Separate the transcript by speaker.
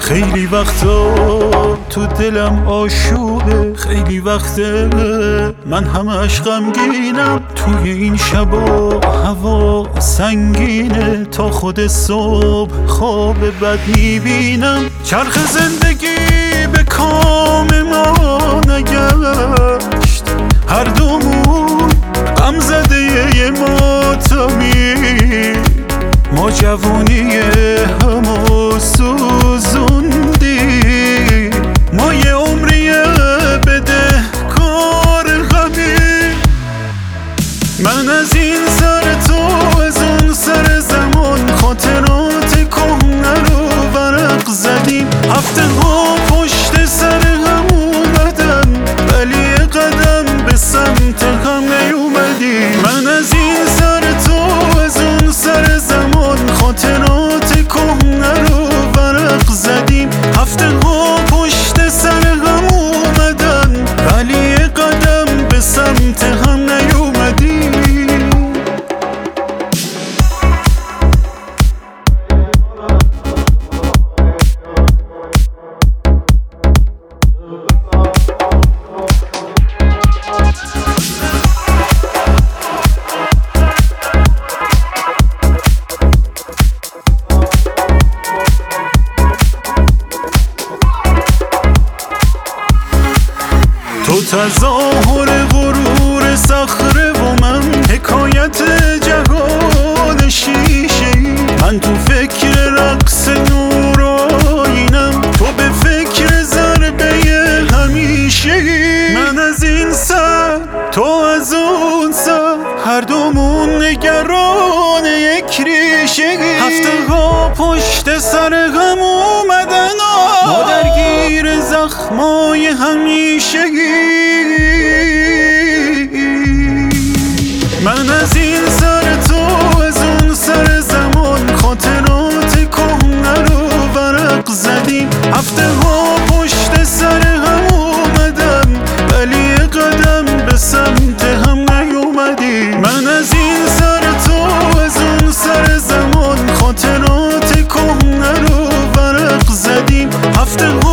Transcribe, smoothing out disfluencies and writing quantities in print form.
Speaker 1: خیلی وقتا تو دلم آشوبه، خیلی وقته من همش غمگینم. توی این شبا هوا سنگینه، تا خود صبح خواب بد میبینم. چرخ زندگی به کام ما نگشت، هر دومون غم زده یه ماتمی. ما جوونی همو سوزوندی، ما یه عمریه بده کار غمی. من از این سر تو از اون سر زمان، خاطرات کهنه رو ورق زدیم. هفته ها پشت سر هم اومدن، ولی قدم به سمت هم نیومدی. من از این سر تو از اون سر زمان، خاطرات کهنه رو ورق زدیم. هفته ها پشت سر هم اومدن، ولی قدم به سمت هم نیومدی. تو تظاهر غرور صخره و من حکایت جهان شیشه‌ای. من تو فکر رقص نورآیینم، تو به فکر ضربه همیشه‌ای. من از این سر تو از اون سر، هر دومون نگران یک ریشه‌ای. هفته ها پشت سر هم اومدن، ما درگیر زخمای همیشگی. من از این سر تو از اون سر زمان، خاطرات کهنه رو ورق زدیم. هفته ها پشت سر هم اومدن، ولی قدم به سمت هم نیومدی. من از این سر تو از اون سر زمان، خاطرات کهنه رو ورق زدیم. هفته ها